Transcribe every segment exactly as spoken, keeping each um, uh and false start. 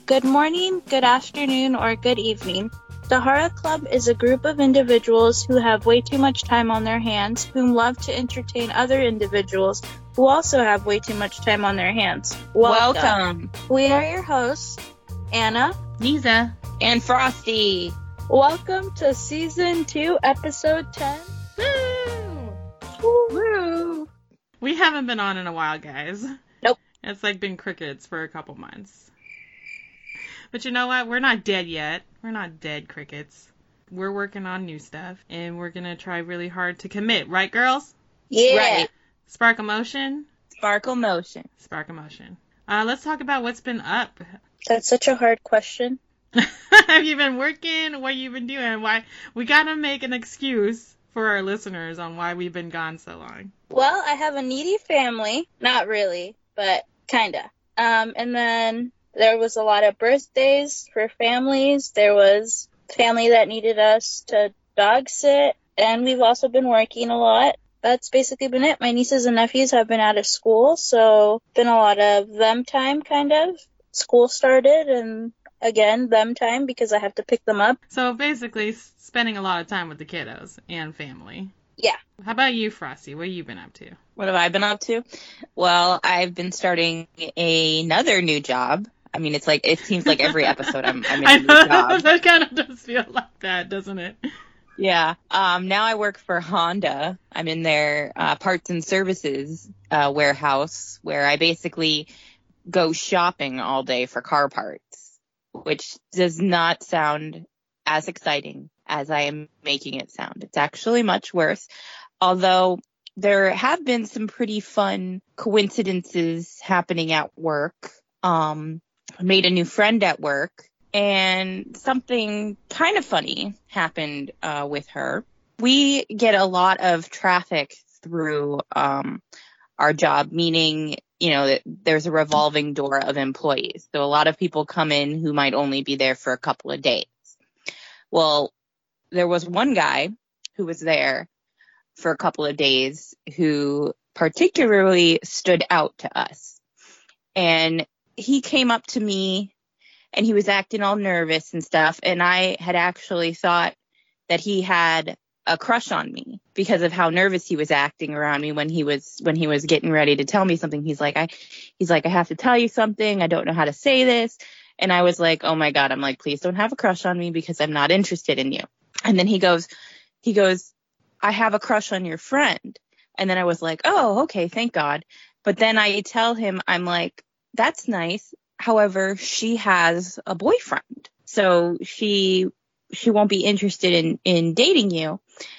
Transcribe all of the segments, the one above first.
Good morning, good afternoon, or good evening. The Horror Club is a group of individuals who have way too much time on their hands, whom love to entertain other individuals who also have way too much time on their hands. Welcome. Welcome. We are your hosts, Anna, Niza, and Frosty. Welcome to Season two, Episode ten. Woo! Woo! We haven't been on in a while, guys. Nope. It's like been crickets for a couple months. But you know what? We're not dead yet. We're not dead crickets. We're working on new stuff, and we're going to try really hard to commit. Right, girls? Yeah. Right. Spark emotion? Sparkle motion. Spark emotion. Uh, let's talk about what's been up. That's such a hard question. Have you been working? What you been doing? Why? We got to make an excuse for our listeners on why we've been gone so long. Well, I have a needy family. Not really, but kinda. Um, and then there was a lot of birthdays for families. There was family that needed us to dog sit. And we've also been working a lot. That's basically been it. My nieces and nephews have been out of school, so been a lot of them time, kind of. School started, and again, them time, because I have to pick them up. So basically, spending a lot of time with the kiddos and family. Yeah. How about you, Frosty? What have you been up to? What have I been up to? Well, I've been starting another new job. I mean, it's like, it seems like every episode I'm, I'm in I a new know, job. that kind of does feel like that, doesn't it? Yeah. Um, now I work for Honda. I'm in their uh, parts and services uh, warehouse, where I basically go shopping all day for car parts, which does not sound as exciting as I am making it sound. It's actually much worse. Although there have been some pretty fun coincidences happening at work. Um, I made a new friend at work, and something kind of funny happened uh, with her. We get a lot of traffic through um, our job, meaning, you know, that there's a revolving door of employees. So a lot of people come in who might only be there for a couple of days. Well, there was one guy who was there for a couple of days who particularly stood out to us. And he came up to me and he was acting all nervous and stuff. And I had actually thought that he had a crush on me because of how nervous he was acting around me when he was, when he was getting ready to tell me something. He's like, I, he's like, I have to tell you something. I don't know how to say this. And I was like, oh my God. I'm like, please don't have a crush on me because I'm not interested in you. And then he goes, he goes, I have a crush on your friend. And then I was like, oh, okay, thank God. But then I tell him, I'm like, that's nice. However, she has a boyfriend. So she, she won't be interested in, in dating you.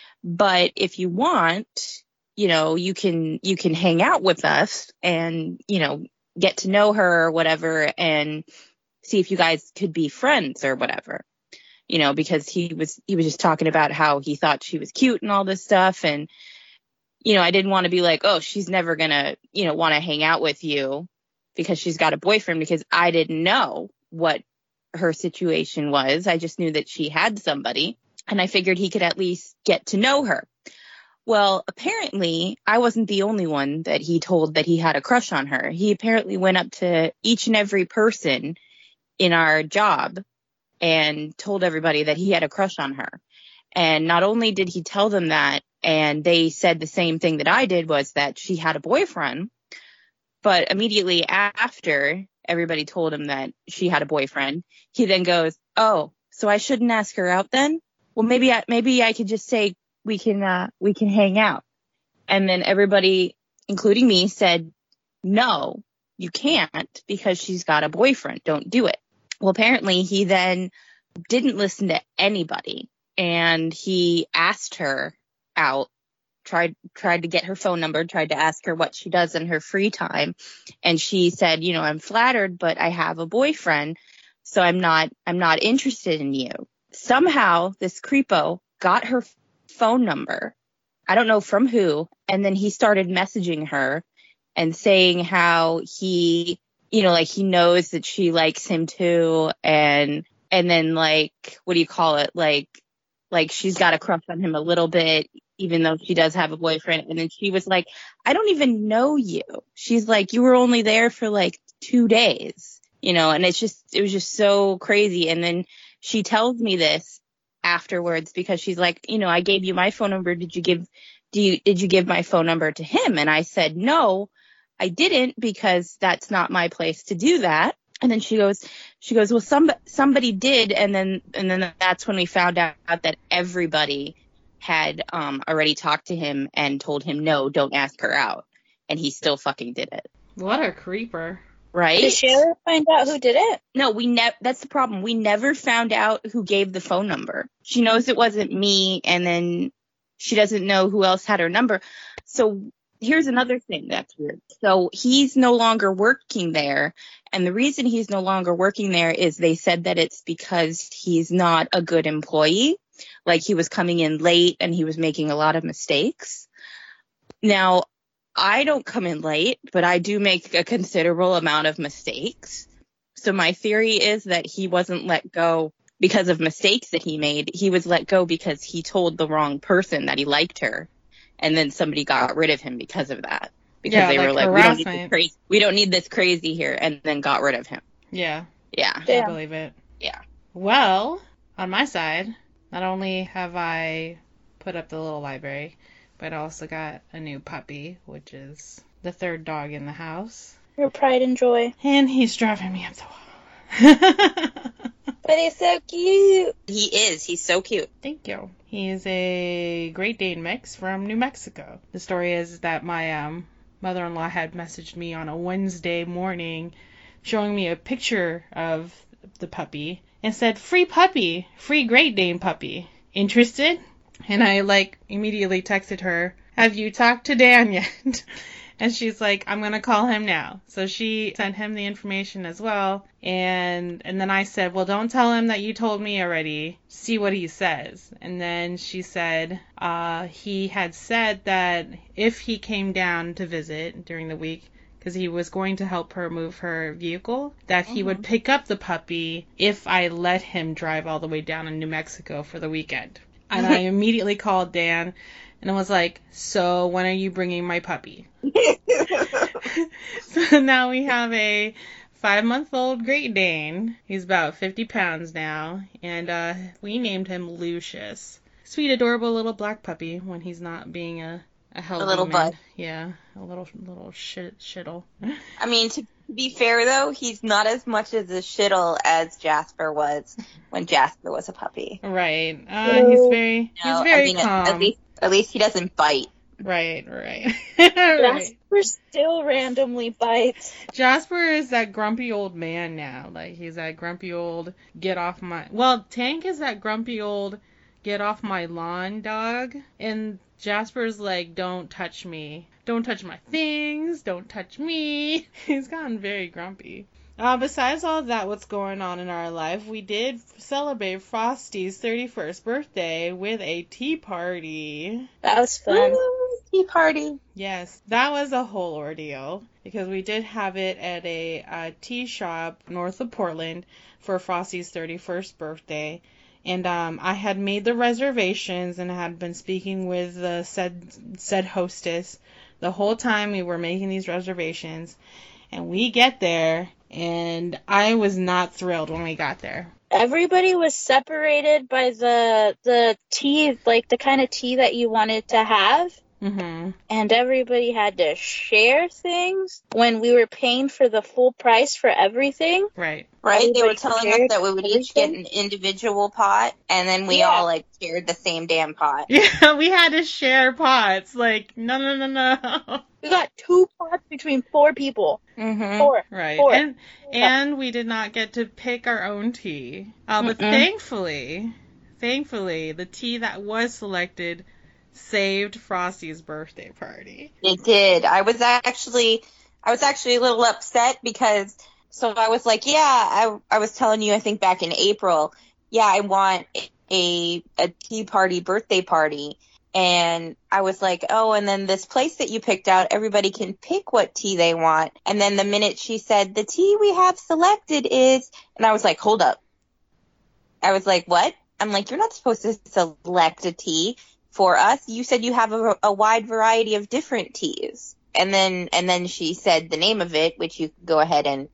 But if you want, you know, you can, you can hang out with us and, you know, get to know her or whatever and see if you guys could be friends or whatever. You know, because he was, he was just talking about how he thought she was cute and all this stuff. And, you know, I didn't want to be like, oh, she's never gonna, you know, want to hang out with you because she's got a boyfriend, because I didn't know what her situation was. I just knew that she had somebody, and I figured he could at least get to know her. Well, apparently I wasn't the only one that he told that he had a crush on her. He apparently went up to each and every person in our job and told everybody that he had a crush on her. And not only did he tell them that, and they said the same thing that I did, was that she had a boyfriend, but immediately after everybody told him that she had a boyfriend, he then goes, oh, so I shouldn't ask her out then? Well, maybe I, maybe I could just say we can, uh, we can hang out. And then everybody, including me, said, no, you can't, because she's got a boyfriend. Don't do it. Well, apparently he then didn't listen to anybody, and he asked her out, tried, tried to get her phone number, tried to ask her what she does in her free time. And she said, you know, I'm flattered, but I have a boyfriend, so I'm not, I'm not interested in you. Somehow this creepo got her phone number. I don't know from who. And then he started messaging her and saying how he, you know, like he knows that she likes him too. And, and then like, what do you call it? Like, like she's got a crush on him a little bit, even though she does have a boyfriend. And then she was like, I don't even know you. She's like, you were only there for like two days. you know, and it's just, it was just so crazy. And then she tells me this afterwards because she's like, you know, I gave you my phone number. Did you give, do you, did you give my phone number to him? And I said, no, I didn't, because that's not my place to do that. And then she goes, she goes, well, some, somebody did. And then, and then that's when we found out that everybody had um, already talked to him and told him, no, don't ask her out. And he still fucking did it. What a creeper. Right? Did she ever find out who did it? No, we never, that's the problem. We never found out who gave the phone number. She knows it wasn't me, and then she doesn't know who else had her number. So here's another thing that's weird. So he's no longer working there. And the reason he's no longer working there is they said that it's because he's not a good employee. Like, he was coming in late and he was making a lot of mistakes. Now, I don't come in late, but I do make a considerable amount of mistakes. So my theory is that he wasn't let go because of mistakes that he made. He was let go because he told the wrong person that he liked her. And then somebody got rid of him because of that. Because yeah, they like were like, we don't, need this crazy, we don't need this crazy here. And then got rid of him. Yeah. Yeah. I believe it. Yeah. Well, on my side, not only have I put up the little library, but I also got a new puppy, which is the third dog in the house. Your pride and joy. And he's driving me up the wall. But he's so cute. He is. He's so cute. Thank you. He is a Great Dane mix from New Mexico. The story is that my um, mother-in-law had messaged me on a Wednesday morning showing me a picture of the puppy and said, free puppy, free Great Dane puppy. Interested? And I, like, immediately texted her, have you talked to Dan yet? And she's like, I'm going to call him now. So she sent him the information as well. And and then I said, well, don't tell him that you told me already. See what he says. And then she said uh, he had said that if he came down to visit during the week, because he was going to help her move her vehicle, that he mm-hmm. would pick up the puppy if I let him drive all the way down in New Mexico for the weekend. And I immediately called Dan and I was like, so when are you bringing my puppy? So now we have a five-month-old Great Dane. He's about fifty pounds now. And uh, we named him Lucius. Sweet, adorable little black puppy when he's not being a, a hell A little demon. bud. Yeah, a little little shit shittle. I mean, to be fair, though, he's not as much as a shittle as Jasper was when Jasper was a puppy. Right. Uh, he's very, No, he's very I mean, calm. At least, at least he doesn't bite. Right, right. right. Jasper still randomly bites. Jasper is that grumpy old man now. Like, he's that grumpy old get off my... Well, Tank is that grumpy old get off my lawn dog. And Jasper's like, don't touch me. Don't touch my things. Don't touch me. He's gotten very grumpy. Uh, besides all that, what's going on in our life, we did celebrate Frosty's thirty-first birthday with a tea party. That was fun. Woo, tea party. Yes, that was a whole ordeal because we did have it at a, a tea shop north of Portland for Frosty's thirty-first birthday. And um, I had made the reservations and had been speaking with the said, said hostess the whole time we were making these reservations. And we get there, and I was not thrilled when we got there. Everybody was separated by the the tea, like the kind of tea that you wanted to have. Mm-hmm. And everybody had to share things when we were paying for the full price for everything. Right. Right? Everybody they were telling us that we would everything. each get an individual pot, and then we Yeah. all, like, shared the same damn pot. Yeah, we had to share pots. Like, no, no, no, no. We got two pots between four people. Mm-hmm. Four. Right. Four. And and we did not get to pick our own tea. Uh, but Mm-mm. thankfully, thankfully, the tea that was selected saved Frosty's birthday party. It did. I was actually, I was actually a little upset because, so I was like, yeah, I, I was telling you, I think back in April, yeah, I want a, a tea party, birthday party. And I was like, oh, and then this place that you picked out, everybody can pick what tea they want. And then the minute she said, the tea we have selected is, and I was like, hold up. I was like, what? I'm like, you're not supposed to select a tea for us. You said you have a, a wide variety of different teas. And then, and then she said the name of it, which you could go ahead and,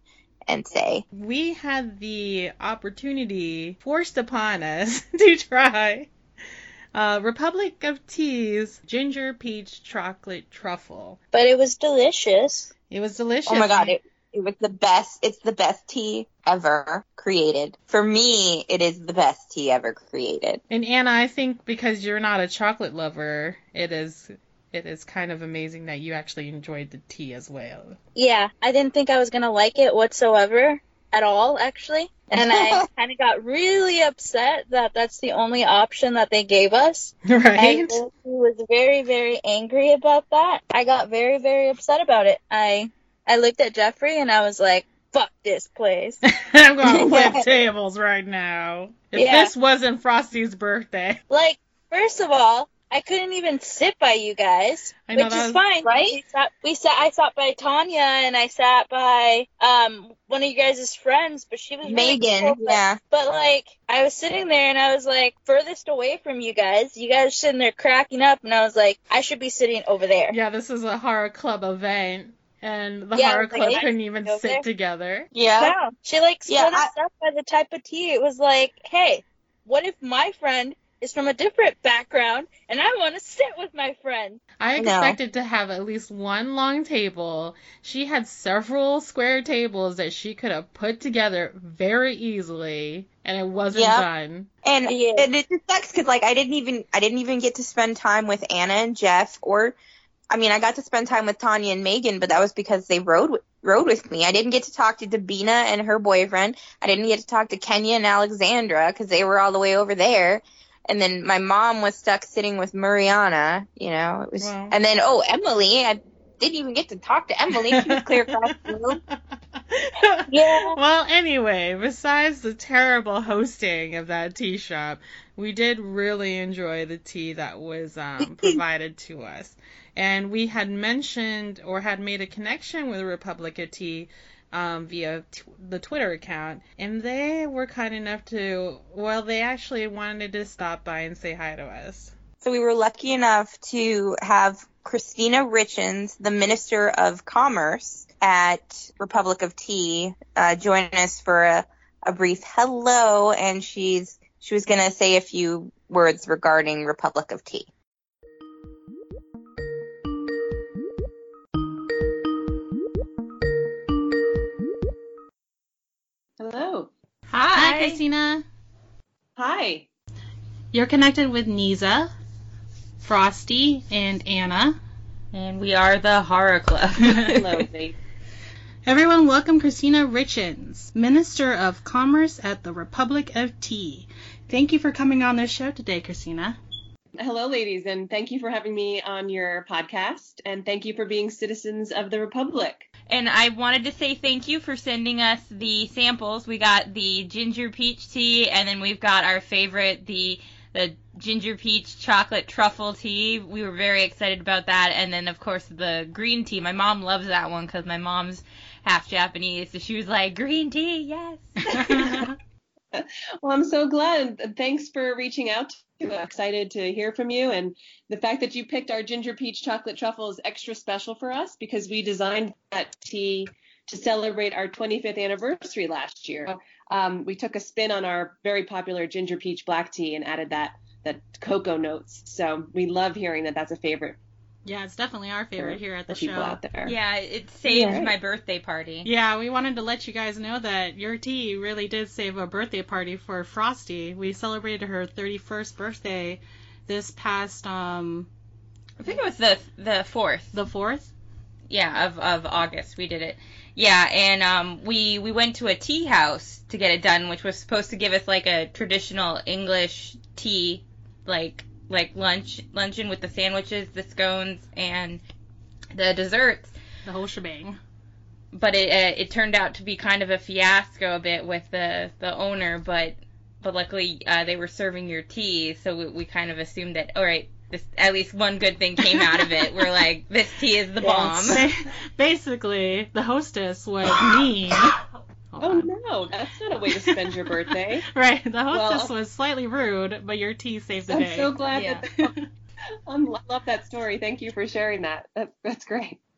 and say. We had the opportunity forced upon us to try uh, Republic of Tea's Ginger Peach Chocolate Truffle. But it was delicious. It was delicious. Oh my god, it, it was the best. It's the best tea ever created. For me, it is the best tea ever created. And Anna, I think because you're not a chocolate lover, it is it is kind of amazing that you actually enjoyed the tea as well. Yeah, I didn't think I was going to like it whatsoever at all, actually. And I kind of got really upset that that's the only option that they gave us. Right? And he was very, very angry about that. I got very, very upset about it. I I looked at Jeffrey and I was like, fuck this place. I'm going to flip tables right now. If Yeah. this wasn't Frosty's birthday. Like, first of all, I couldn't even sit by you guys, I know, which that is was- fine. right? We sat, we sat. I sat by Tanya and I sat by um one of you guys' friends, but she was really Megan, cool, but- yeah. But like, I was sitting there and I was like furthest away from you guys. You guys are sitting there cracking up, and I was like, I should be sitting over there. Yeah, this is a horror club event, and the Yeah, horror like, club I couldn't even go sit there. together. Yeah. No, she like split Yeah, us up by the type of tea. It was like, hey, what if my friend is from a different background and I want to sit with my friend? I No. expected to have at least one long table. She had several square tables that she could have put together very easily, and it wasn't Yep. done. And, Yeah. and it just sucks because like I didn't even I didn't even get to spend time with Anna and Jeff, or I mean I got to spend time with Tanya and Megan, but that was because they rode with, rode with me. I didn't get to talk to Davina and her boyfriend. I didn't get to talk to Kenya and Alexandra because they were all the way over there. And then my mom was stuck sitting with Mariana. You know, it was. Wow. And then oh Emily, I didn't even get to talk to Emily. She was clear across the room. Yeah. Well, anyway, besides the terrible hosting of that tea shop, we did really enjoy the tea that was um, provided to us. And we had mentioned or had made a connection with Republic of Tea um, via t- the Twitter account. And they were kind enough to, well, they actually wanted to stop by and say hi to us. So we were lucky enough to have Christina Richens, the Minister of Commerce at Republic of Tea, uh, join us for a, a brief hello, and she's she was going to say a few words regarding Republic of Tea. Hello. Hi, Christina. Hi. You're connected with Niza, Frosty, and Anna. And we are the Horror Club. Hello, Nate. Everyone, welcome Christina Richens, Minister of Commerce at the Republic of Tea. Thank you for coming on this show today, Christina. Hello, ladies, and thank you for having me on your podcast, and thank you for being citizens of the Republic. And I wanted to say thank you for sending us the samples. We got the ginger peach tea, and then we've got our favorite, the the ginger peach chocolate truffle tea. We were very excited about that. And then, of course, the green tea. My mom loves that one because my mom's half Japanese, so she was like, green tea, yes. Well, I'm so glad, and thanks for reaching out. I'm excited to hear from you, and the fact that you picked our ginger peach chocolate truffle is extra special for us because we designed that tea to celebrate our twenty-fifth anniversary last year. Um, we took a spin on our very popular ginger peach black tea and added that that cocoa notes. So we love hearing that that's a favorite Yeah, it's definitely our favorite for, here at the for people show. out there. Yeah, it saved Yeah. my birthday party. Yeah, we wanted to let you guys know that your tea really did save a birthday party for Frosty. We celebrated her thirty-first birthday this past, um, I think it was the the fourth. the fourth. Yeah, of, of August we did it. Yeah, and um, we we went to a tea house to get it done, which was supposed to give us like a traditional English tea, like like lunch luncheon with the sandwiches, the scones, and the desserts. The whole shebang. But it uh, it turned out to be kind of a fiasco a bit with the the owner. But but luckily uh, they were serving your tea, so we, we kind of assumed that all right. This, at least one good thing came out of it. We're like, this tea is the bomb. Ba- Basically, the hostess was mean. Hold Oh, on. no, that's not a way to spend your birthday. Right, the hostess Well- was slightly rude, but your tea saved the I'm day. so glad Yeah. that I love that story. Thank you for sharing that. That's, that's great.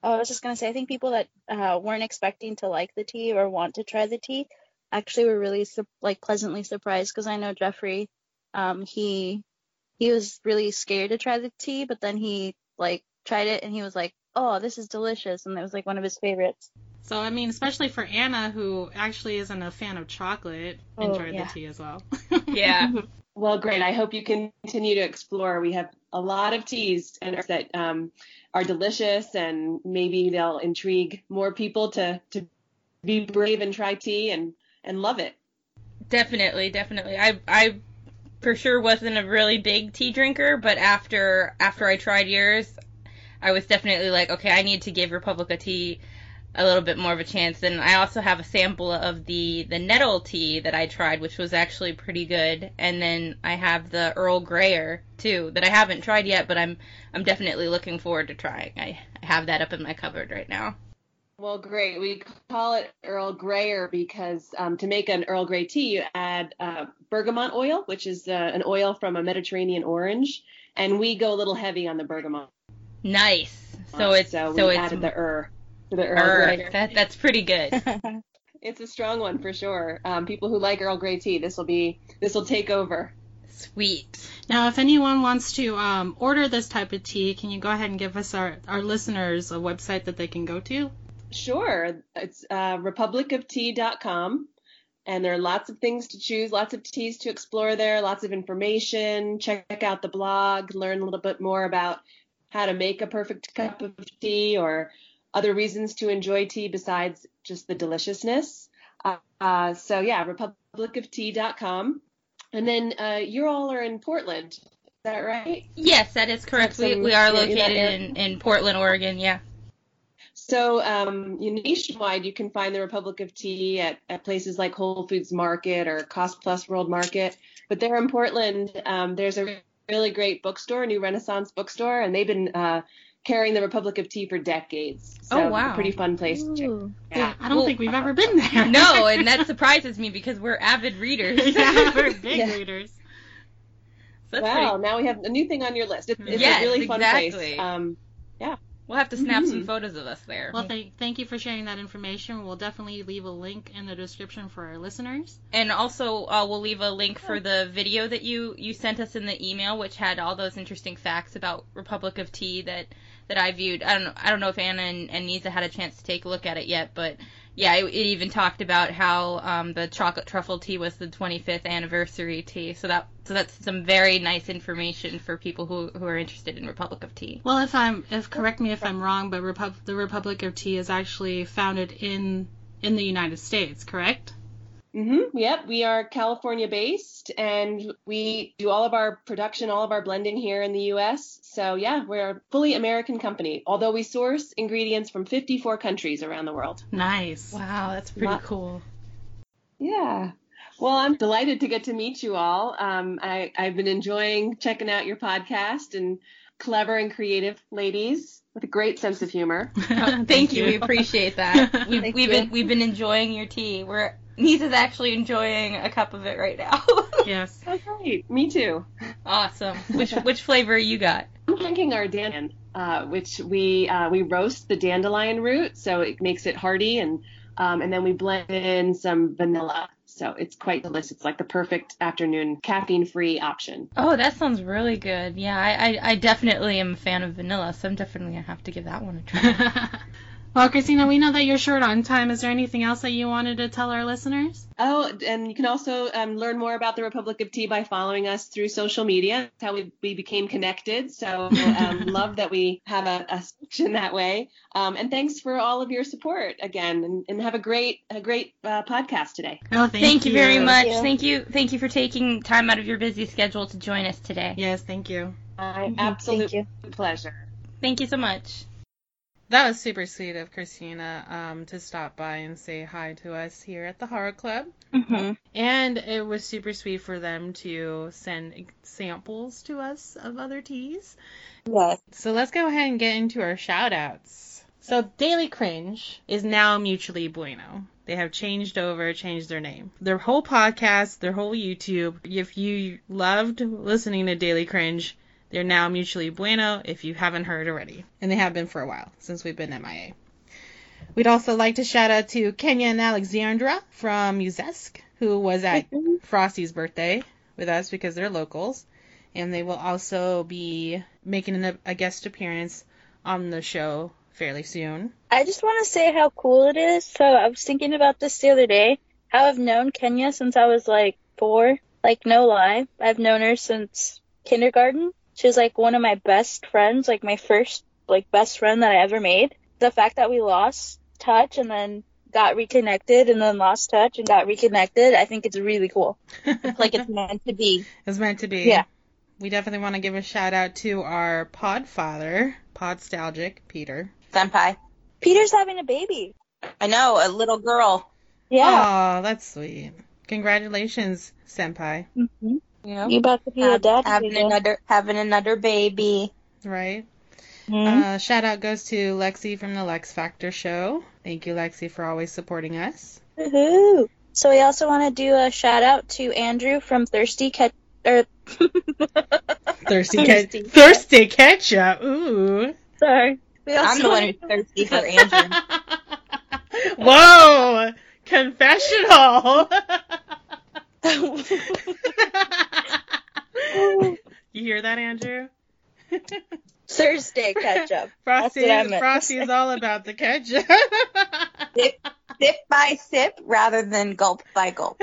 Oh, I was just gonna say, I think people that uh, weren't expecting to like the tea or want to try the tea actually were really sur- like pleasantly surprised, because I know Jeffrey, um, he he was really scared to try the tea, but then he like tried it and he was like, "Oh, this is delicious," and it was like one of his favorites. So, I mean, especially for Anna, who actually isn't a fan of chocolate, Oh, enjoyed yeah. the tea as well. Yeah. Well, great. I hope you continue to explore. We have a lot of teas and that um, are delicious, and maybe they'll intrigue more people to, to be brave and try tea and, and love it. Definitely, definitely. I I for sure wasn't a really big tea drinker, but after after I tried yours, I was definitely like, okay, I need to give Republica tea a little bit more of a chance. And I also have a sample of the the nettle tea that I tried, which was actually pretty good. And then I have the Earl Greyer too that I haven't tried yet, but I'm I'm definitely looking forward to trying. I, I have that up in my cupboard right now. Well, great. We call it Earl Greyer because um, to make an Earl Grey tea, you add uh, bergamot oil, which is uh, an oil from a Mediterranean orange, and we go a little heavy on the bergamot. Nice. So it's so we so it's added the er to the Earl er, Grey. that that's pretty good. It's a strong one for sure. Um, people who like Earl Grey tea, this will be this will take over. Sweet. Now, if anyone wants to um, order this type of tea, can you go ahead and give us our, our listeners a website that they can go to? Sure. It's uh, republic of tea dot com, and there are lots of things to choose, lots of teas to explore there, lots of information. Check out the blog, learn a little bit more about how to make a perfect cup of tea or other reasons to enjoy tea besides just the deliciousness. Uh, uh, so, yeah, republic of tea dot com. And then uh, you all are in Portland. Is that right? Yes, that is correct. We Some- we are in that located area? in, in Portland, Oregon. Yeah. So um, nationwide, you can find the Republic of Tea at, at places like Whole Foods Market or Cost Plus World Market. But there in Portland, um, there's a really great bookstore, New Renaissance Bookstore, and they've been uh, carrying the Republic of Tea for decades. So Oh, wow. a pretty fun place to check. Ooh. Yeah. I don't Well, think we've ever been there. No, and that surprises me because we're avid readers. Yeah, we're big Yeah. readers. That's Wow, pretty. now we have a new thing on your list. It, it's Yes, a really fun exactly. place. Um, We'll have to snap some Mhm. photos of us there. Well, th- thank you for sharing that information. We'll definitely leave a link in the description for our listeners. And also, uh, we'll leave a link for the video that you, you sent us in the email, which had all those interesting facts about Republic of Tea that, that I viewed. I don't know, I don't know if Anna and, and Nisa had a chance to take a look at it yet, but yeah, it, it even talked about how um, the chocolate truffle tea was the twenty-fifth anniversary tea. So that so that's some very nice information for people who, who are interested in Republic of Tea. Well, if I'm, if correct me if I'm wrong, but Repub- the Republic of Tea is actually founded in in the United States, correct? Mm-hmm. Yep, we are California based, and we do all of our production, all of our blending here in the U S. So yeah, we're a fully American company, although we source ingredients from fifty-four countries around the world. Nice. Wow, that's Pretty Wow. cool. Yeah. Well, I'm delighted to get to meet you all. Um, I, I've been enjoying checking out your podcast, and clever and creative ladies with a great sense of humor. Oh, thank you. We appreciate that. We've, Thank we've you. been we've been enjoying your tea. We're Nisa's actually enjoying a cup of it right now. Yes. Oh, great. Me too. Awesome. Which which flavor you got? I'm drinking our dandelion, uh, which we uh, we roast the dandelion root, so it makes it hearty, and um, and then we blend in some vanilla, so it's quite delicious. It's like the perfect afternoon caffeine-free option. Oh, that sounds really good. Yeah, I, I, I definitely am a fan of vanilla, so I'm definitely gonna have to give that one a try. Well, Christina, we know that you're short on time. Is there anything else that you wanted to tell our listeners? Oh, and you can also um, learn more about the Republic of Tea by following us through social media. That's how we, we became connected. So um, love that we have a, a section that way. Um, and thanks for all of your support again, and, and have a great a great uh, podcast today. Oh, thank, Thank you very much. you. Thank you. Thank you for taking time out of your busy schedule to join us today. Yes, thank you. My Mhm. absolute Thank pleasure. Thank you so much. That was super sweet of Christina um, to stop by and say hi to us here at the Horror Club. Mm-hmm. And it was super sweet for them to send samples to us of other teas. Yes. So let's go ahead and get into our shout outs. So Daily Cringe is now Mutually Bueno. They have changed over, changed their name. Their whole podcast, their whole YouTube, if you loved listening to Daily Cringe, They're now Mutually Bueno if you haven't heard already. And they have been for a while, since we've been M I A. We'd also like to shout out to Kenya and Alexandra from Muzesk, who was at Frosty's birthday with us because they're locals. And they will also be making a, a guest appearance on the show fairly soon. I just want to say how cool it is. So I was thinking about this the other day. How I've known Kenya since I was like four. Like, no lie. I've known her since kindergarten. She was like one of my best friends, like my first like best friend that I ever made. The fact that we lost touch and then got reconnected and then lost touch and got reconnected, I think it's really cool. It's like it's meant to be. It's meant to be. Yeah. We definitely want to give a shout out to our pod father, Podstalgic, Peter. Senpai. Peter's having a baby. I know, a little girl. Yeah. Oh, that's sweet. Congratulations, Senpai. Mm-hmm. Yeah. You about to be a Have, dad having again. another having another baby. Right? Mm-hmm. Uh, shout out goes to Lexi from the Lex Factor Show. Thank you, Lexi, for always supporting us. Woohoo! So we also want to do a shout out to Andrew from Thirsty Cat. Er, Thirsty, Thirsty. Ke- Thirsty Ketchup. Ooh. Sorry. We also I'm the one wanna- who's thirsty for Andrew. Whoa! Confessional! You hear that, Andrew? Thursday ketchup. Frosty, That's what I meant. Frosty is all about the ketchup. Sip, sip by sip rather than gulp by gulp.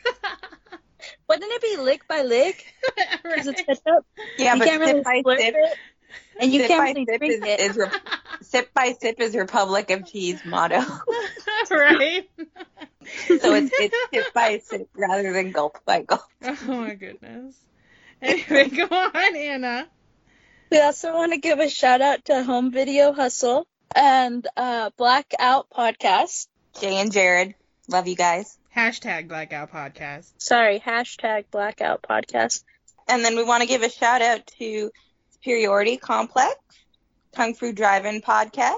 Wouldn't it be lick by lick? Because it's ketchup. Yeah, You but can't really sip by slurp sip, it, and you sip can't by really sip drink is, it. is re- sip by sip is Republic of Cheese motto. Right? So it's, it's sip by sip rather than gulp by gulp. Oh my goodness. Anyway, go on, Anna. We also want to give a shout out to Home Video Hustle and uh, Blackout Podcast. Jay and Jared, love you guys. Hashtag Blackout Podcast. Sorry, hashtag Blackout Podcast. And then we want to give a shout out to Superiority Complex, Kung Fu Drive-In Podcast,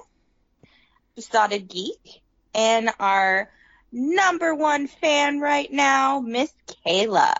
Besotted Geek, and our number one fan right now, Miss Kayla.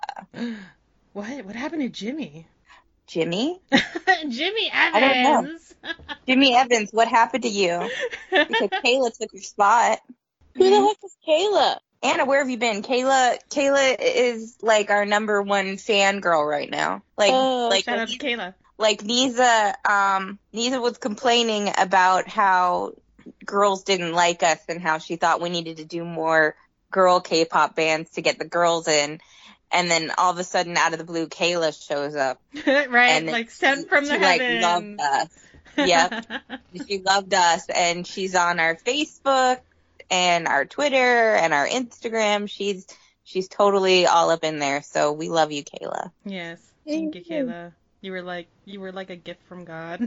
What? What happened to Jimmy? Jimmy? Jimmy I don't know. Evans. Jimmy Evans, what happened to you? Because Kayla took your spot. Who the heck is Kayla? Anna, where have you been? Kayla Kayla is like our number one fan girl right now. Like Oh, like Shout out to Kayla. like Nisa um Nisa was complaining about how girls didn't like us and how she thought we needed to do more girl K-pop bands to get the girls in. And then all of a sudden, out of the blue, Kayla shows up. Right? And Like sent from the she, like, heavens. loved us. Yep. She loved us, and she's on our Facebook and our Twitter and our Instagram. She's she's totally all up in there. So we love you, Kayla. Yes. Thank you, Kayla. You were like you were like a gift from God.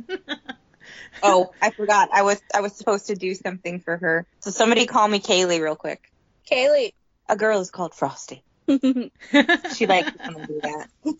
Oh, I forgot. I was I was supposed to do something for her. So somebody call me Kaylee real quick. Kaylee. A girl is called Frosty. She likes to come and do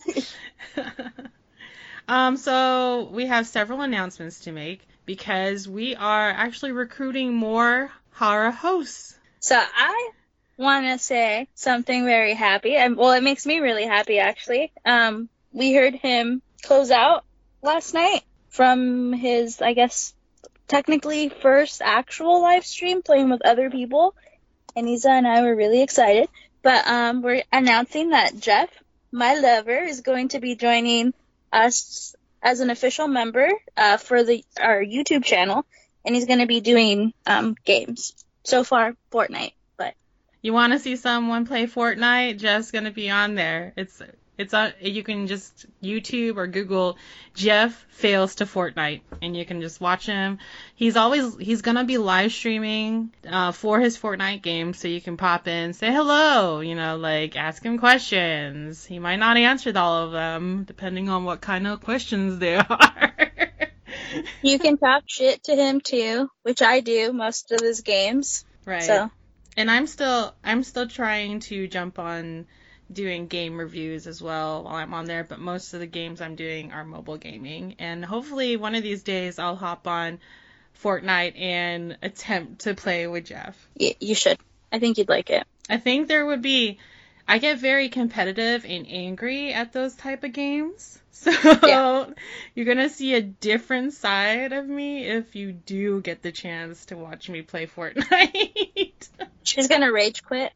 that. um, so we have several announcements to make because we are actually recruiting more Hara hosts. So I want to say something very happy. And, well, it makes me really happy, actually. Um, we heard him close out last night from his, I guess, technically first actual live stream playing with other people. And Isa and I were really excited. But um, we're announcing that Jeff, my lover, is going to be joining us as an official member uh, for the our YouTube channel, and he's going to be doing um, games. So far, Fortnite, but You want to see someone play Fortnite? Jeff's gonna be on there. It's it's on. You can just YouTube or Google Jeff fails to Fortnite, and you can just watch him. He's always he's gonna be live streaming uh, for his Fortnite game, so you can pop in, say hello, you know, like ask him questions. He might not answer all of them, depending on what kind of questions they are. you can talk shit to him too, which I do most of his games. Right. So And I'm still I'm still trying to jump on doing game reviews as well while I'm on there, but most of the games I'm doing are mobile gaming. And hopefully one of these days I'll hop on Fortnite and attempt to play with Jeff. y- you should. I think you'd like it. I think there would be I get very competitive and angry at those type of games. So Yeah. you're going to see a different side of me if you do get the chance to watch me play Fortnite. She's gonna rage quit.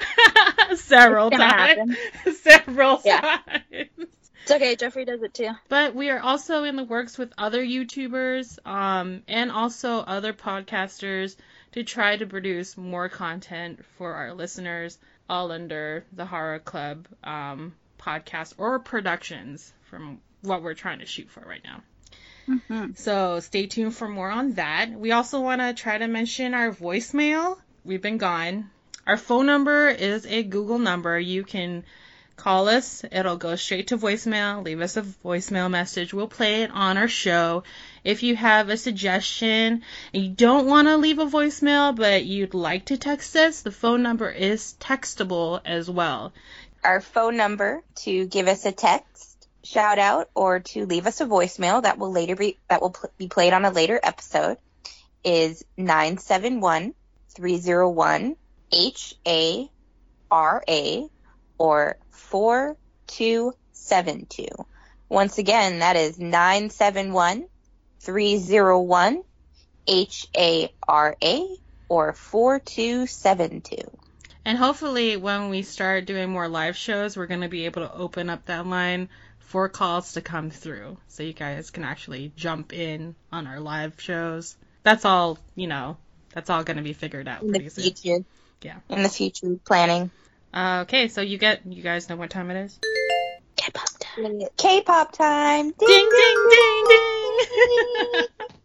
Several It's gonna times. happen. Several Yeah. times. It's okay, Jeffrey does it too. But we are also in the works with other YouTubers um, and also other podcasters to try to produce more content for our listeners, all under the Horror Club um, podcast or productions from what we're trying to shoot for right now. Mm-hmm. So stay tuned for more on that. We also want to try to mention our voicemail. We've been gone. Our phone number is a Google number. You can call us. It'll go straight to voicemail. Leave us a voicemail message. We'll play it on our show. If you have a suggestion and you don't want to leave a voicemail, but you'd like to text us, the phone number is textable as well. Our phone number to give us a text, shout out, or to leave us a voicemail that will later be that will pl- be played on a later episode is nine seven one, three zero one, H A R A or four two seven two. Once again, that is nine seven one, three zero one, H A R A or four two seven two. And hopefully when we start doing more live shows, we're going to be able to open up that line for calls to come through so you guys can actually jump in on our live shows. That's all, you know, that's all going to be figured out In pretty the soon. future. Yeah. In the future planning. Uh, okay, so you get, you guys know what time it is? K-pop time. K-pop time. Ding, ding, ding, ding.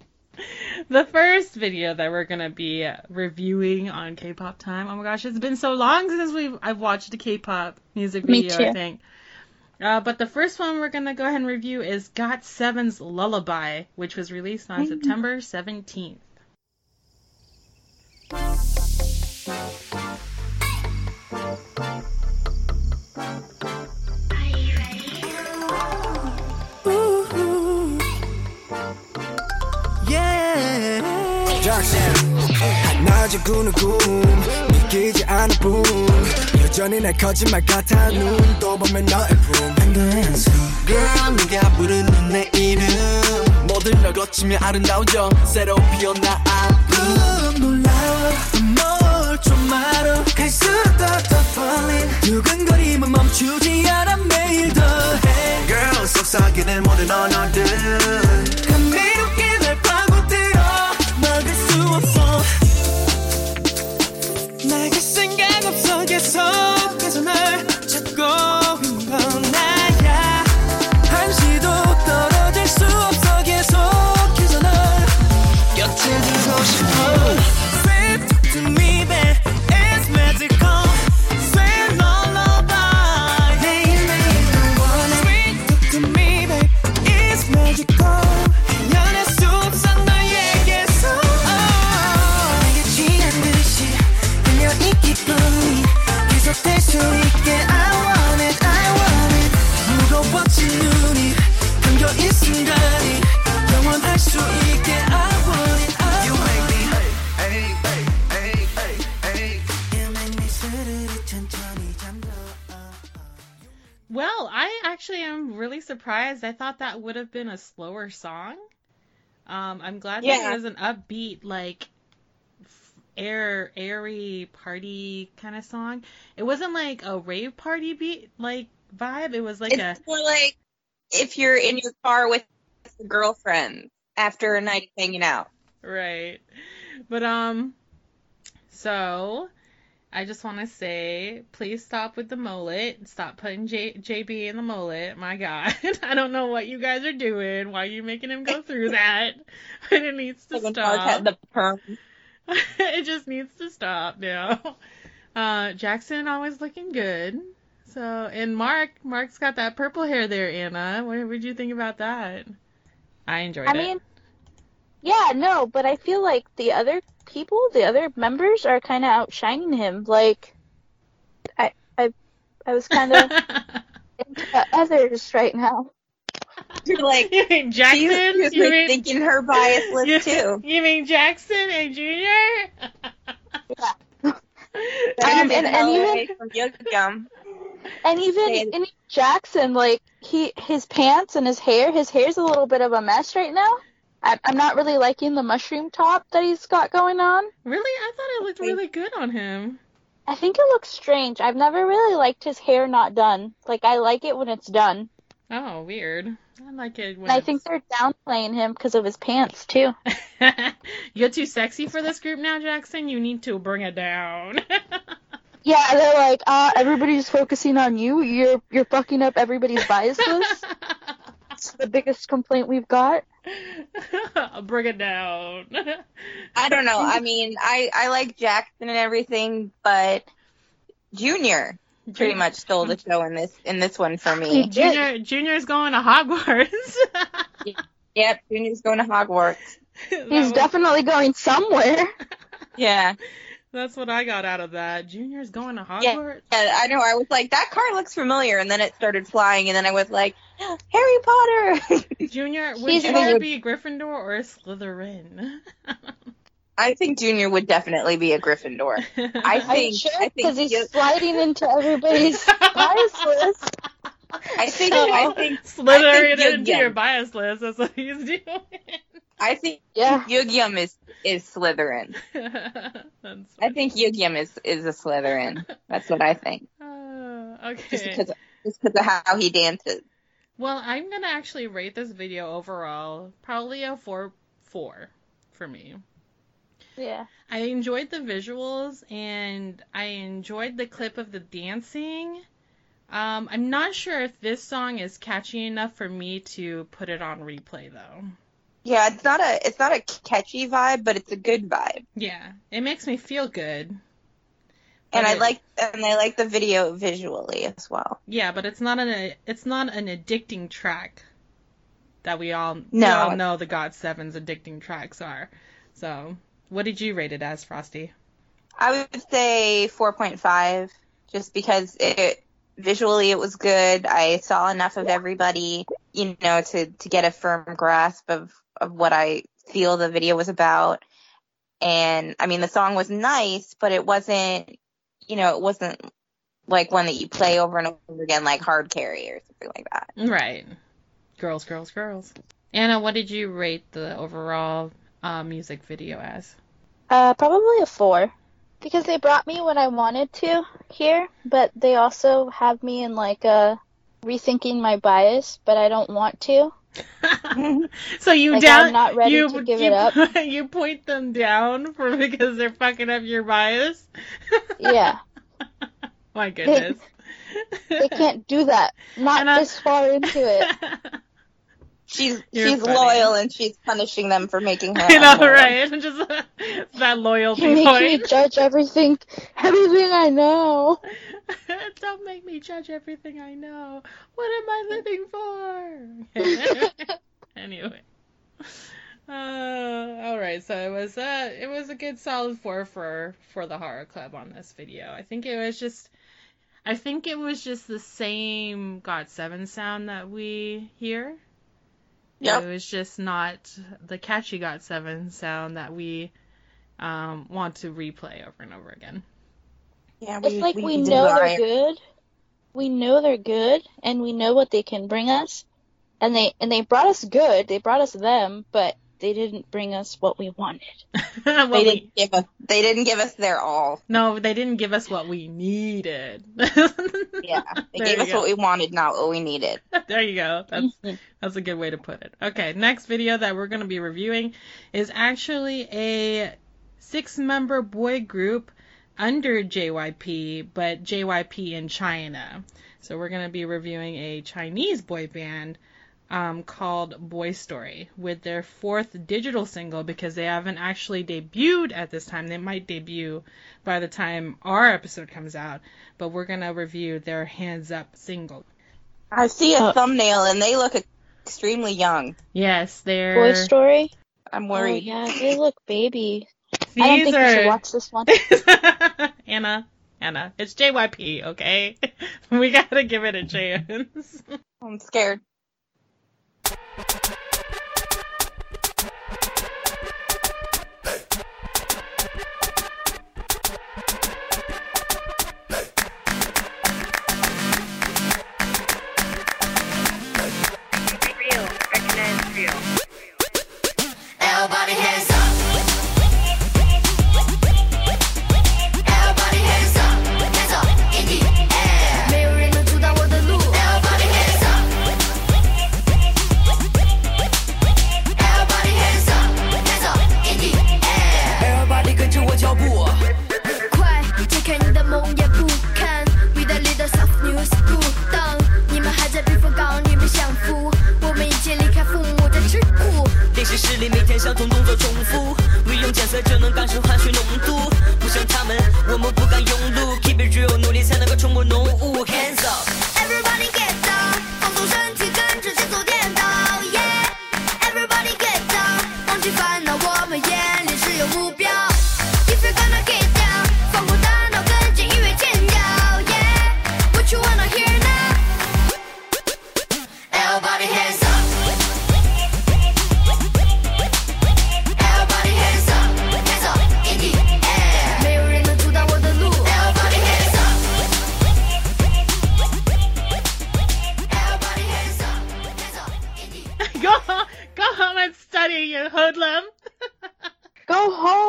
The first video that we're going to be reviewing on K-pop time. Oh my gosh, it's been so long since we've I've watched a K-pop music Me video, too. I think. Uh, but the first one we're going to go ahead and review is got seven's Lullaby, which was released on September seventeenth. 낮에 꾸는 꿈 믿기지 않을 뿐 여전히 날 거짓말 같아 눈도 보면 너의 품 Dance Girl 네가 부르는 내 이름 모든 널 거치며 아름다워져 새로 피어나 I'm 놀라워 뭘 좀 알아 갈수록 더 falling 두근거림은 멈추지 않아 매일 더해 Girl 속삭이는 모든 언어들 감미롭게 날 파고들어 막을 수 없어 나갈 생각 없어 계속해서 날 찾고 있는 건 나야 한시도 떨어질 수 없어 계속해서 널 곁에 두고 싶어 Sweet to me babe It's magical Sweet lullaby 매일매일 널 원해 Sweet to me babe It's magical 연할 수 없어 너에게서 내게 취한 듯이 이 기쁨이 계속될 수 있게 I want it, I want it 무거워진 눈이 감겨인 순간이 영원할 수 있게 I want it, I want it You make me 스르르 천천히 잠들어 Well, I actually am really surprised. I thought that would have been a slower song. Um, I'm glad that Yeah. it was an upbeat, like, air airy party kind of song. It wasn't like a rave party beat like vibe. It was like It's a more like if you're in your car with your girlfriend after a night of hanging out. right. But um so I just want to say please stop with the mullet. Stop putting J- JB in the mullet. My God. I don't know what you guys are doing. Why are you making him go through that? But it needs to Like when Mark stop. had the perm. It just needs to stop now. Uh, Jackson always looking good. So, and Mark, Mark's got that purple hair there, Anna. What did you think about that? I enjoyed I it. mean, yeah, no, but I feel like the other people, the other members, are kind of outshining him. Like, I, I, I was kind of into others right now. You're like, you mean Jackson? she was you, like mean, thinking her bias list you, too. you mean Jackson and Junior? Um, Um, and- and even- from Yoga Gum. And even, They- and Jackson, like, he his pants and his hair, his hair's a little bit of a mess right now. I, I'm not really liking the mushroom top that he's got going on. Really? I thought it looked really good on him. I think it looks strange. I've never really liked his hair not done. Like, I like it when it's done. Oh, weird. I like it when And I it's- think they're downplaying him because of his pants, too. You're too sexy for this group now, Jackson. You need to bring it down. Yeah, they're like, uh, everybody's focusing on you. You're you're fucking up everybody's bias list. It's the biggest complaint we've got. Bring it down. I don't know. I mean, I, I like Jackson and everything, but Junior pretty much stole the show in this in this one for me. Junior, Junior's going to Hogwarts. Yep, Junior's going to Hogwarts. That He's was- definitely going somewhere. Yeah. That's what I got out of that. Junior's going to Yeah, Hogwarts. yeah, I know. I was like, that car looks familiar, and then it started flying, and then I was like, Harry Potter. Junior, would He's you going- rather be a Gryffindor or a Slytherin? I think Junior would definitely be a Gryffindor. I Are you think. sure? I think. Because he's Yug- sliding into everybody's bias list. I think. So- I think. Slytherin Yug into Yum. your bias list. That's what he's doing. I think Yeah. Yug-Yum is is Slytherin. That's I think Yug-Yum is is a Slytherin. That's what I think. Uh, Just okay. because just because of how he dances. Well, I'm gonna actually rate this video overall probably a four four for me. Yeah. I enjoyed the visuals and I enjoyed the clip of the dancing. Um, I'm not sure if this song is catchy enough for me to put it on replay though. Yeah, it's not a it's not a catchy vibe, but it's a good vibe. Yeah, it makes me feel good. And But I it- like and I like the video visually as well. Yeah, but it's not an it's not an addicting track that we all we No. all know the God Seven's addicting tracks are. So, what did you rate it as, Frosty? I would say four point five, just because it visually it was good. I saw enough of everybody, you know, to, to get a firm grasp of, of what I feel the video was about. And I mean, the song was nice, but it wasn't, you know, it wasn't like one that you play over and over again, like Hard Carry or something like that. Right. Girls, girls, girls. Anna, what did you rate the overall uh, music video as? Uh, probably a four. Because they brought me what I wanted to here, but they also have me in like a rethinking my bias, but I don't want to. So you Like, down I'm not ready you, to give you, it up. you point them down for because they're fucking up your bias? Yeah. My goodness. They can't do that. Not And I- this far into it. She's You're she's funny. loyal and she's punishing them for making her. I know, unloyal. right? Just that loyalty You make me point. judge everything, everything I know. Don't make me judge everything I know. What am I living for? Anyway. Uh, all right, so it was uh it was a good solid four for for the horror club on this video. I think it was just I think it was just the same God Seven sound that we hear. Yep. It was just not the catchy God Seven sound that we um want to replay over and over again. Yeah, It's like we know they're good. We know they're good, and we know what they can bring us. And they and they brought us good. They brought us them, but they didn't bring us what we wanted. Well, They we- didn't give us. They didn't give us their all. no, they didn't give us what we needed. Yeah, they There gave you us go. what we wanted, not what we needed. There you go. That's that's a good way to put it. Okay, next video that we're going to be reviewing is actually a six-member boy group under J Y P, but J Y P in China. So we're going to be reviewing a Chinese boy band um, called Boy Story with their fourth digital single because they haven't actually debuted at this time. They might debut by the time our episode comes out, but we're going to review their Hands Up single. I see a Oh. thumbnail and they look extremely young. Yes, they're... Boy Story. I'm Oh worried. yeah, they look baby. These I don't think are... you should watch this one. Anna, Anna, it's J Y P, okay? We gotta give it a chance. I'm scared.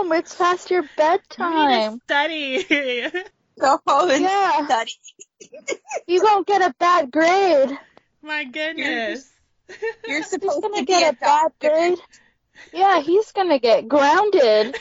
home. It's past your You need to bedtime. study. Go home and Yeah. study. You won't get a bad grade. My goodness. You're He's supposed gonna to be get a a bad doctor. grade. Yeah, he's gonna get grounded.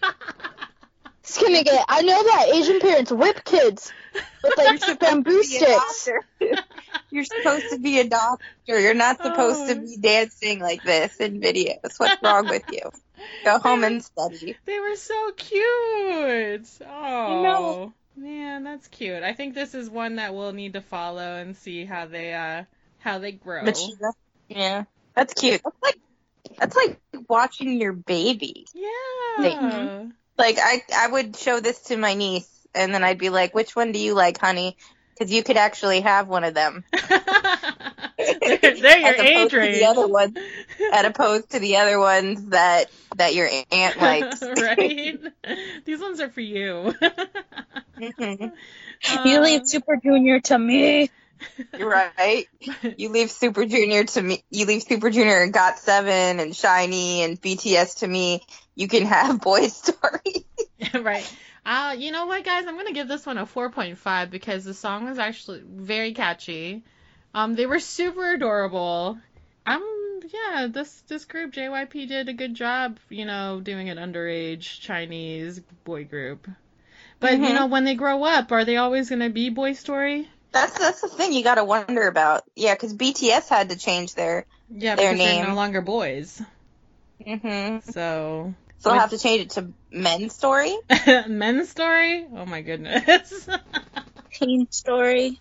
He's gonna get. I know that Asian parents whip kids with like bamboo Be a sticks. doctor. You're supposed to be a doctor. You're not supposed to Oh. be dancing like this in videos. What's wrong with you? Go home and study. They were so cute. Oh, know. man, that's cute. I think this is one that we'll need to follow and see how they uh how they grow. Machida. Yeah, that's cute. That's like that's like watching your baby. Yeah. Like I I would show this to my niece, and then I'd be like, "Which one do you like, honey? Because you could actually have one of them." they're, they're your as opposed age to range. the other ones, as opposed to the other ones that that your aunt likes. Right? These ones are for you. Mhm. You Uh, leave Super Junior to me. You're right. You leave Super Junior to me. You leave Super Junior and Got Seven and Shiny and B T S to me. You can have Boy Story. right. Uh, you know what, guys? I'm gonna give this one a four point five because the song was actually very catchy. Um, they were super adorable. Um, yeah, this this group J Y P did a good job, you know, doing an underage Chinese boy group. But you Mhm. know, when they grow up, are they always gonna be Boy Story? That's that's the thing you got to wonder about. Yeah, because B T S had to change their. Yeah, Their because they're name. no longer boys. Mhm. So So I'll have to change it to Men's Story. Men's Story? Oh my goodness. Teen Story.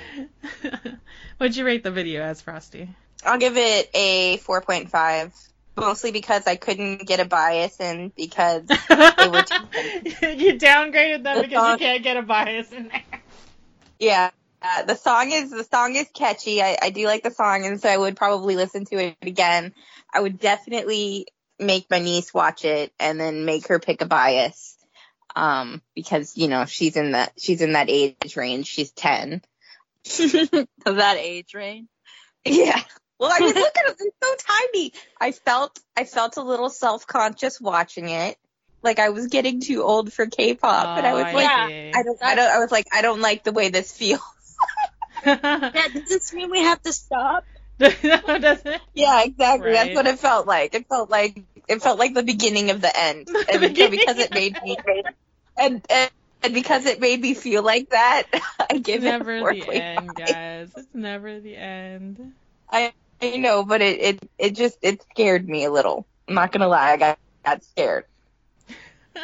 What'd you rate the video as, Frosty? I'll give it a four point five. Mostly because I couldn't get a bias and because they were too You downgraded them The because you song- can't get a bias in there. yeah. Uh, the song is the song is catchy. I, I do like the song, and so I would probably listen to it again. I would definitely make my niece watch it and then make her pick a bias, um, because you know she's in that she's in that age range. She's ten. Of that age range. Yeah. Well, I mean, look at them; they're so tiny. I felt I felt a little self conscious watching it, like I was getting too old for K-pop, and I was Oh, like, yeah. see. I don't, I don't, I was like, I don't like the way this feels. Yeah, does this mean we have to stop? No, does it? Yeah, exactly. Right. That's what it felt like. It felt like it felt like the beginning of the end, and so beginning because it made me, and, and and because it made me feel like that, I It's give never it a four the point end, five. guys. It's never the end. I I know, but it, it it just it scared me a little. I'm not gonna lie, I got got scared. How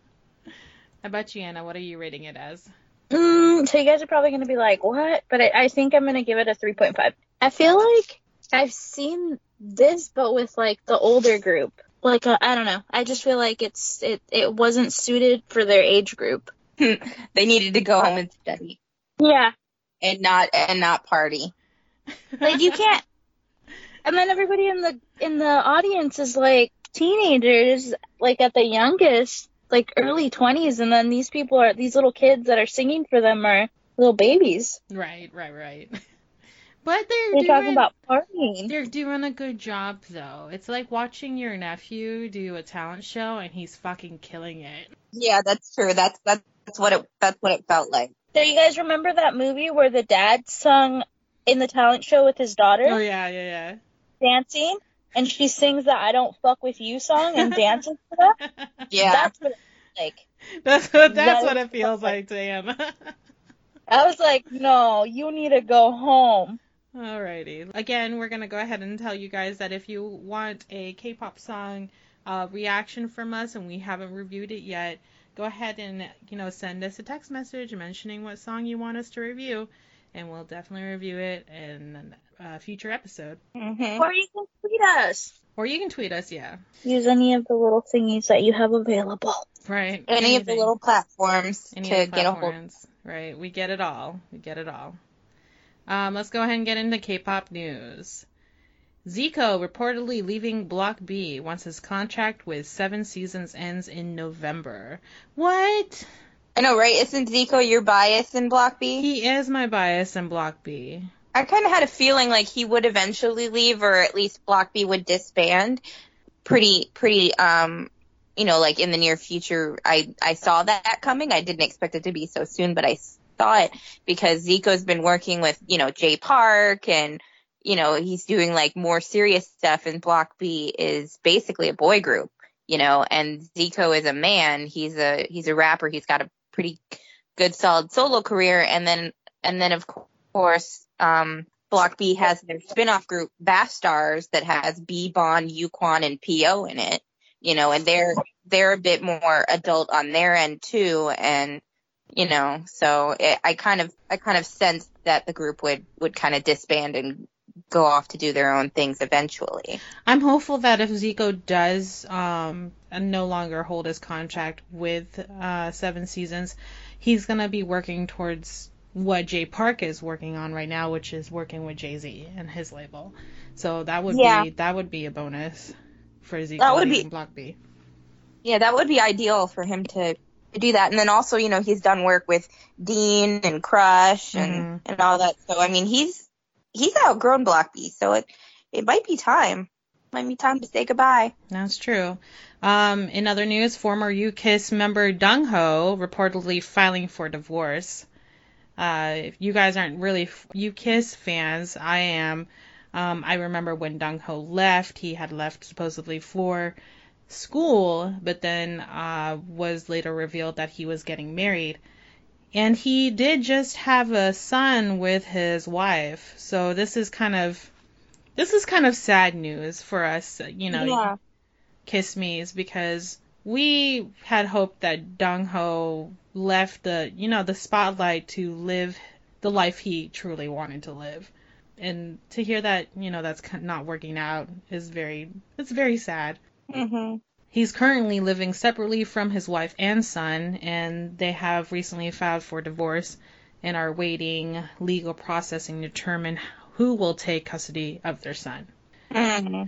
about you, Anna? What are you rating it as? Mm, so you guys are probably going to be like, what? But I, I think I'm going to give it a three point five. I feel like I've seen this, but with like the older group. Like, uh, I don't know. I just feel like it's it, it wasn't suited for their age group. They needed to go home and study Yeah. and not and not party. Like, you can't. And then everybody in the in the audience is like teenagers, like at the youngest, like early twenties, and then these people are these little kids that are singing for them are little babies. Right, right, right. But they're They're doing, talking about partying. they're doing a good job, though. It's like watching your nephew do a talent show, and he's fucking killing it. Yeah, that's true. That's that's that's what it that's what it felt like. So you guys remember that movie where the dad sung in the talent show with his daughter Oh yeah, yeah, dancing, and she sings the "I Don't Fuck With You" song and dances to that? yeah. Yeah. That's what it's like. That's what that's That what is it feels like to him. I was like, no, you need to go home. Alrighty. Again, we're gonna go ahead and tell you guys that if you want a K-pop song uh, reaction from us and we haven't reviewed it yet, go ahead and you know send us a text message mentioning what song you want us to review, and we'll definitely review it in a future episode. Mm-hmm. Or you can tweet us. Or you can tweet us, yeah. Use any of the little thingies that you have available. Right. Any of the Anything. little platforms Any to of the get a hold. platforms. Right. We get it all. We get it all. Um, let's go ahead and get into K-pop news. Zico reportedly leaving Block B once his contract with Seven Seasons ends in November. What? I know, right? Isn't Zico your bias in Block B? He is my bias in Block B. I kind of had a feeling like he would eventually leave, or at least Block B would disband pretty, pretty, um, you know, like in the near future, I, I saw that coming. I didn't expect it to be so soon, but I saw it because Zico's been working with, you know, Jay Park, and, you know, he's doing like more serious stuff, and Block B is basically a boy group, you know, and Zico is a man. He's a, he's a rapper. He's got a pretty good solid solo career. And then, and then of course, um, Block B has their spin-off group Bass Stars that has B-Bon, Yuquan, and P O in it, you know, and they're, they're a bit more adult on their end too. And, you know, so it, I kind of, I kind of sensed that the group would, would kind of disband and go off to do their own things eventually. I'm hopeful that if Zico does um, no longer hold his contract with uh, Seven Seasons, he's going to be working towards what Jay Park is working on right now, which is working with Jay-Z and his label. So that would yeah. be that would be a bonus for Zico that would be, and Block B. Yeah, that would be ideal for him to, to do that. And then also, you know, he's done work with Dean and Crush and, mm-hmm. and all that. So, I mean, he's he's outgrown Block B, so it it might be time. Might be time to say goodbye. That's true. Um, in other news, former U-Kiss member Dong Ho reportedly filing for divorce. Uh, if you guys aren't really U-Kiss fans, I am. Um, I remember when Dong Ho left, he had left supposedly for school, but then uh, was later revealed that he was getting married. And he did just have a son with his wife. So this is kind of this is kind of sad news for us, you know, yeah. Kiss Me's, because we had hoped that Dong Ho left the, you know, the spotlight to live the life he truly wanted to live. And to hear that, you know, that's not working out is very, it's very sad. Mm-hmm. He's currently living separately from his wife and son, and they have recently filed for divorce and are waiting legal processing to determine who will take custody of their son. Mm-hmm.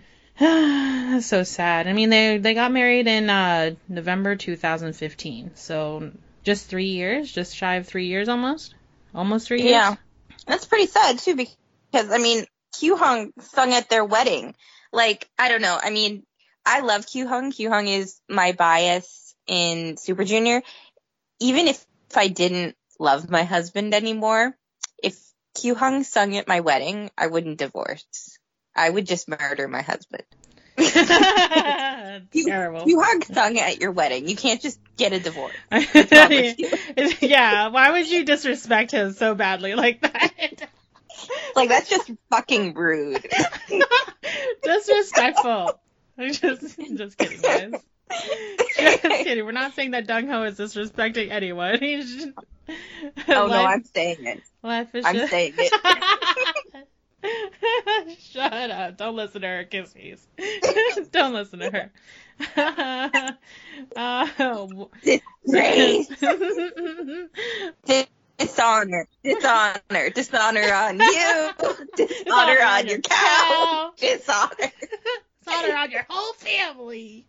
That's so sad. I mean, they they got married in uh, November two thousand fifteen, so just three years, just shy of three years almost. Almost three years. Yeah. That's pretty sad, too, because, I mean, Q Hung sung at their wedding. Like, I don't know. I mean, I love Q Hung. Q Hung is my bias in Super Junior. Even if, if I didn't love my husband anymore, if Q Hung sung at my wedding, I wouldn't divorce. I would just murder my husband. Terrible. Q Hung sung at your wedding. You can't just get a divorce. Yeah, why would you disrespect him so badly like that? Like, that's just fucking rude. Disrespectful. I'm just, just kidding, guys. Just kidding. We're not saying that Dong Ho is disrespecting anyone. He's just, oh, life, no, I'm saying it. Life is I'm just... saying it. Shut up. Don't listen to her, Kiss Me's. Don't listen to her. Oh. Disgrace. Dishonor. Dishonor. Dishonor on you. Dishonor on your cow. Dishonor. Dishonor on your whole family.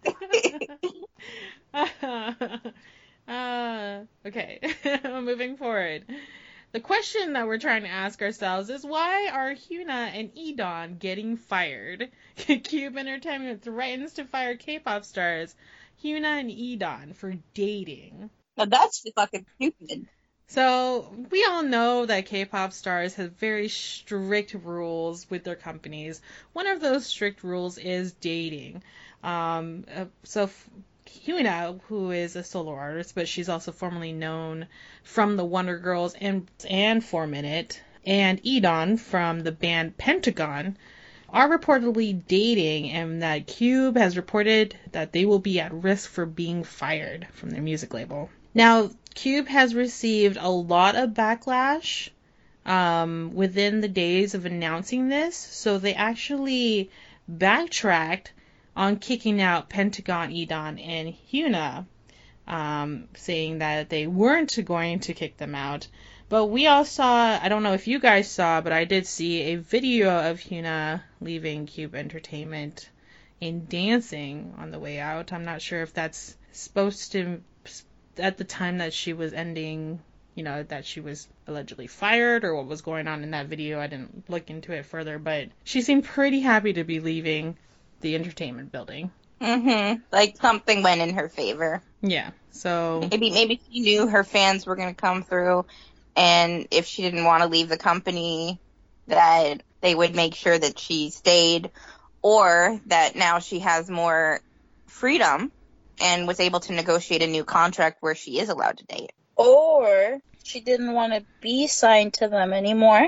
uh, okay. Moving forward. The question that we're trying to ask ourselves is, why are Hyuna and E'Dawn getting fired? Cube Entertainment threatens to fire K-pop stars Hyuna and E'Dawn for dating. Now that's just fucking stupid. So, we all know that K-pop stars have very strict rules with their companies. One of those strict rules is dating. Um, uh, so, f- Hyuna, who is a solo artist, but she's also formerly known from the Wonder Girls and and four minute, and E'Dawn from the band Pentagon, are reportedly dating, and that Cube has reported that they will be at risk for being fired from their music label. Now, Cube has received a lot of backlash um, within the days of announcing this, so they actually backtracked on kicking out Pentagon, E'Dawn, and Hyuna, um, saying that they weren't going to kick them out. But we all saw, I don't know if you guys saw, but I did see a video of Hyuna leaving Cube Entertainment and dancing on the way out. I'm not sure if that's supposed to, at the time that she was ending, you know, that she was allegedly fired, or what was going on in that video. I didn't look into it further, but she seemed pretty happy to be leaving the entertainment building. Mm-hmm. Like something went in her favor. Yeah. So maybe maybe she knew her fans were going to come through, and if she didn't want to leave the company, that they would make sure that she stayed, or that now she has more freedom and was able to negotiate a new contract where she is allowed to date. Or she didn't want to be signed to them anymore,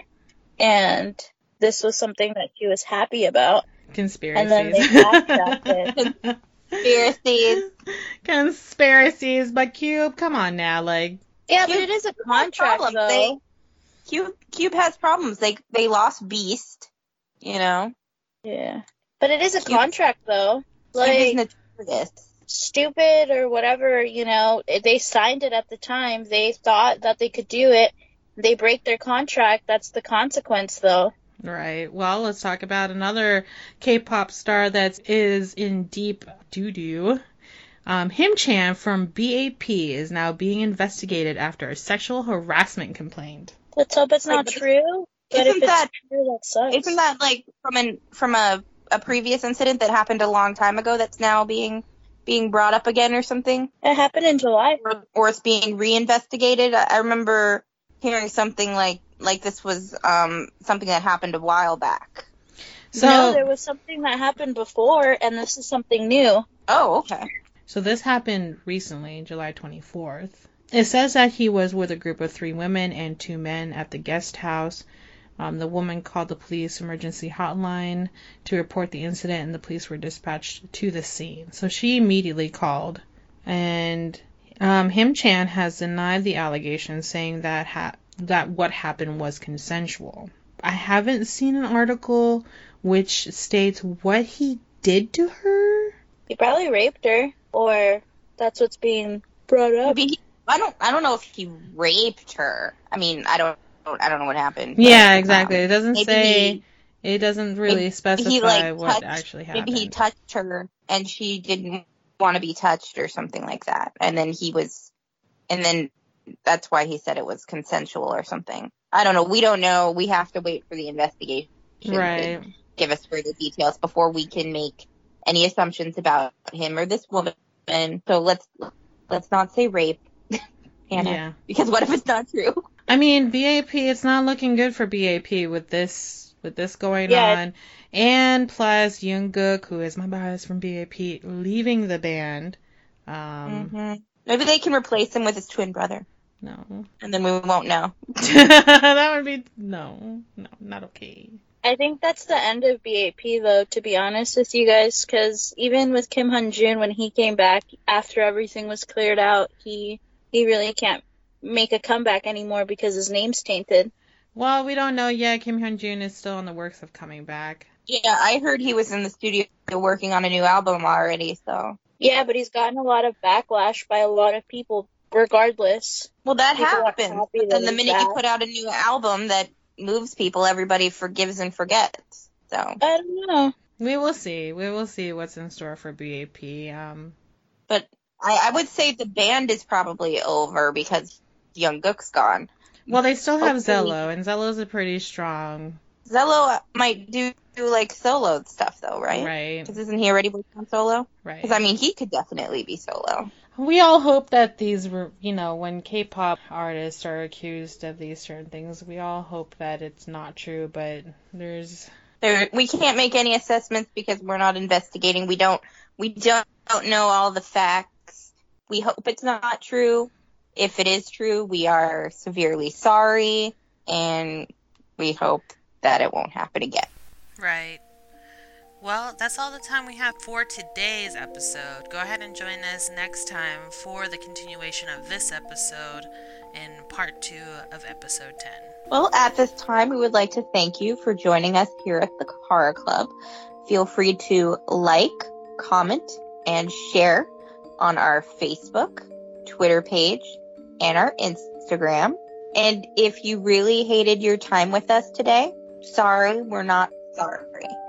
and this was something that she was happy about. Conspiracies. And then they backtracked it. Conspiracies. Conspiracies, but Cube, come on now, like. Yeah, Cube but it is a contract, has though. They, Cube, Cube has problems. They they lost Beast, you know. Yeah, but it is a Cube, contract, though. Like, Cube is notorious. Stupid or whatever, you know, they signed it at the time. They thought that they could do it. They break their contract. That's the consequence, though. Right. Well, let's talk about another K-pop star that is in deep doo-doo. Um, Him-chan from B A P is now being investigated after a sexual harassment complaint. Let's hope it's not Like, true. But if isn't it's that true, that sucks. isn't that like from an from a, a previous incident that happened a long time ago that's now being being brought up again or something? It happened in July. Or, or it's being reinvestigated? I, I remember hearing something like like this was um something that happened a while back. So No, there was something that happened before, and this is something new. Oh, okay. So this happened recently, July twenty-fourth. It says that he was with a group of three women and two men at the guest house. Um, the woman called the police emergency hotline to report the incident, and the police were dispatched to the scene. So she immediately called, and um, Him-chan has denied the allegations, saying that ha- that what happened was consensual. I haven't seen an article which states what he did to her. He probably raped her, or that's what's being brought up. Maybe he, I don't I don't know if he raped her. I mean, I don't I don't know what happened. Yeah, but, exactly. um, It doesn't maybe say. he- It doesn't really maybe specify he, like, what touched- actually happened. Maybe he touched her and she didn't want to be touched or something like that. And then he was, and then that's why he said it was consensual or something. I don't know. We don't know. We have to wait for the investigation Right. to give us further details before we can make any assumptions about him or this woman. So let's let's not say rape, Hannah, Yeah. because what if it's not true? I mean, B A P, it's not looking good for B A P with this with this going Yeah. on. And plus Jungkook, who is my bias from B A P, leaving the band. Um, Mm-hmm. Maybe they can replace him with his twin brother, no. and then we won't know. That would be, no, no, not okay. I think that's the end of B A P, though, to be honest with you guys, because even with Kim Hyun-jun, when he came back after everything was cleared out, he he really can't make a comeback anymore because his name's tainted. Well, we don't know yet. Kim Hyun-jun is still in the works of coming back. Yeah, I heard he was in the studio working on a new album already, so. Yeah, but he's gotten a lot of backlash by a lot of people, regardless. Well, that People aren't happens. happy But that then the he's minute you back. put out a new album that moves people, everybody forgives and forgets. So. I don't know. We will see. We will see what's in store for B A P. Um, But I, I would say the band is probably over because Jungkook's gone. well, they still have Hopefully- Zello, and Zello's a pretty strong, Zello might do, do like solo stuff though, right? right? Because isn't he already working on solo? Right. Because I mean, he could definitely be solo. We all hope that these were, you know, when K-pop artists are accused of these certain things, we all hope that it's not true, but there's... There, we can't make any assessments because we're not investigating. We don't, we don't, don't know all the facts. We hope it's not true. If it is true, we are severely sorry, and we hope that it won't happen again. Right. Well, that's all the time we have for today's episode. Go ahead and join us next time for the continuation of this episode in part two of episode ten. Well, at this time, we would like to thank you for joining us here at the Horror Club. Feel free to like, comment, and share on our Facebook, Twitter page, and our Instagram. And if you really hated your time with us today, sorry, we're not sorry.